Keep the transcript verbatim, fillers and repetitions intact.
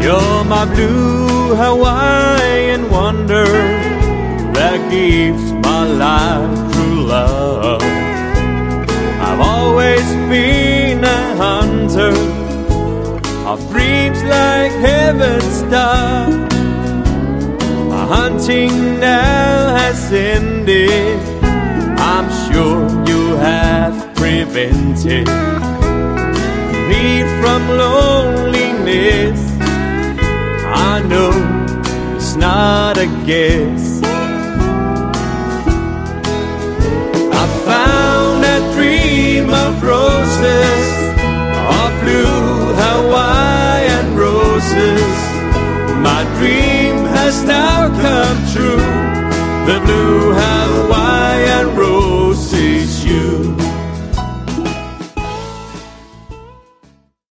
You're my blue Hawaiian wonder that gives my life true love. I've always been a hunter of dreams like heaven's star. My hunting now has ended. I'm sure you have prevented me from loneliness. I know it's not a guess. I found a dream of roses, of blue Hawaiian roses. My dream has now come true. The blue Hawaiian rose is you.